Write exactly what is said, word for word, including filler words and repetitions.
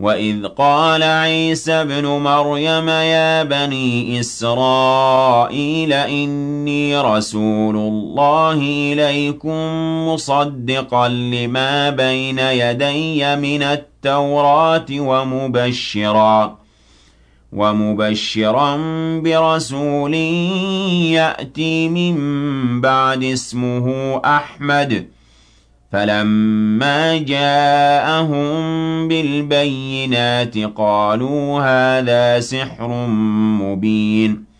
وَإِذْ قَالَ عِيسَى ابْنُ مَرْيَمَ يَا بَنِي إِسْرَائِيلَ إِنِّي رَسُولُ اللَّهِ إِلَيْكُم مُّصَدِّقًا لِّمَا بَيْنَ يَدَيَّ مِنَ التَّوْرَاةِ وَمُبَشِّرًا وَمُبَشِّرًا بِرَسُولٍ يَأْتِي مِن بَعْدِي اسْمُهُ أَحْمَدُ. فَلَمَّا جَاءَهُم بِالْبَيِّنَاتِ قَالُوا هَٰذَا سِحْرٌ مُّبِينٌ